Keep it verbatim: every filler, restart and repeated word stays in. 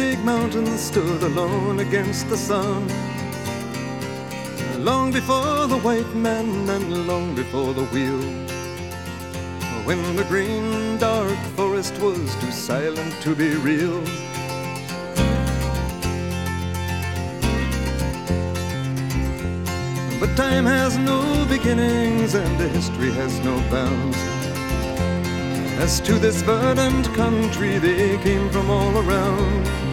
big mountain stood alone against the sun, long before the white man and long before the wheel, when the green dark forest was too silent to be real. But time has no beginnings and history has no bounds. As to this verdant country they came from all around,